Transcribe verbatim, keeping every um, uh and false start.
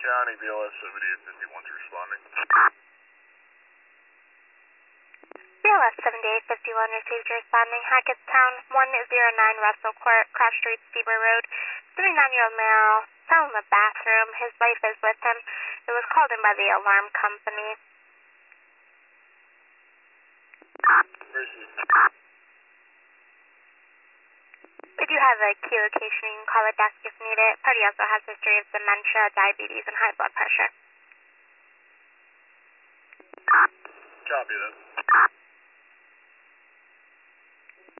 County, B L S seventy-eight fifty-one responding. B L S seventy-eight fifty-one received responding. Hackettstown, one oh nine Russell Court, Cross Street, Steber Road. thirty-nine-year-old male fell in the bathroom. His wife is with him. It was called in by the alarm company. We do have a key location. You can call it desk if needed. Party also has a history of dementia, diabetes, and high blood pressure. Copy that.